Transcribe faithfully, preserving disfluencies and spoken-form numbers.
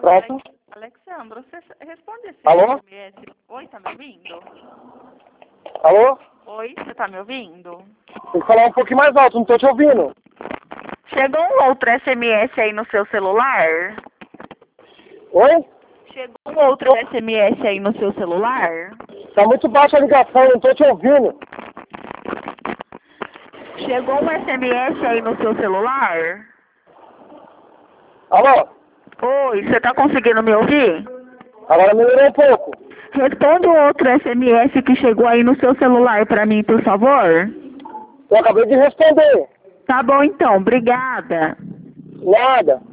Pronto. Alexandro, você responde esse Alô? S M S. Oi, tá me ouvindo? Alô? Oi, você tá me ouvindo? Tem que falar um pouquinho mais alto, não tô te ouvindo. Chegou um outro S M S aí no seu celular? Oi? Chegou um outro S M S aí no seu celular? Tá muito baixa a ligação, não tô te ouvindo. Chegou um S M S aí no seu celular? Alô? Oi, você tá conseguindo me ouvir? Agora melhorou um pouco. Responde um outro S M S que chegou aí no seu celular pra mim, por favor. Eu acabei de responder. Tá bom então, obrigada. Nada.